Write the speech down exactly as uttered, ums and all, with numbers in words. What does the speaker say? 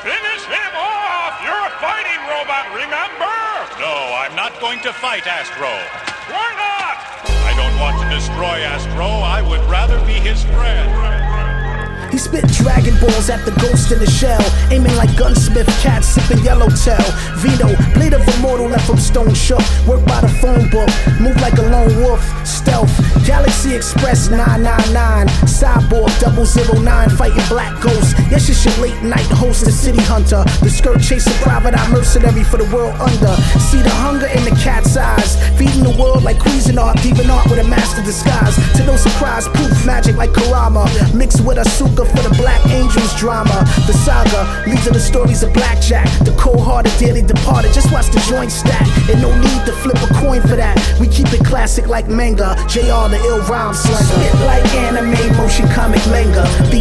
Finish him off! You're a fighting robot, remember? No, I'm not going to fight Astro. Why not? I don't want to destroy Astro. I would rather be his friend. He spit Dragon Balls at the ghost in the shell, aiming like gunsmith cats sipping yellowtail. Vito, blade of immortal left from stone shook. Work by the phone book, move like a lone wolf. Stealth, Galaxy Express nine nine nine. Cyborg double zero nine fighting black ghosts. Yes, it's your late night host, the city hunter. The skirt chasing private eye mercenary for the world under. See the hunger in the cat's eyes, feeding the world like Cuisinart, thieving art with a master disguise. To no surprise, poof, magic like Karama, mixed with Asuka for the Black Angels drama. The saga leads to the stories of Blackjack, the cold-hearted daily departed. Just watch the joint stack, and no need to flip a coin for that. We keep it classic like manga. J R the ill rhyme slinger. Spit like anime, motion comic manga. The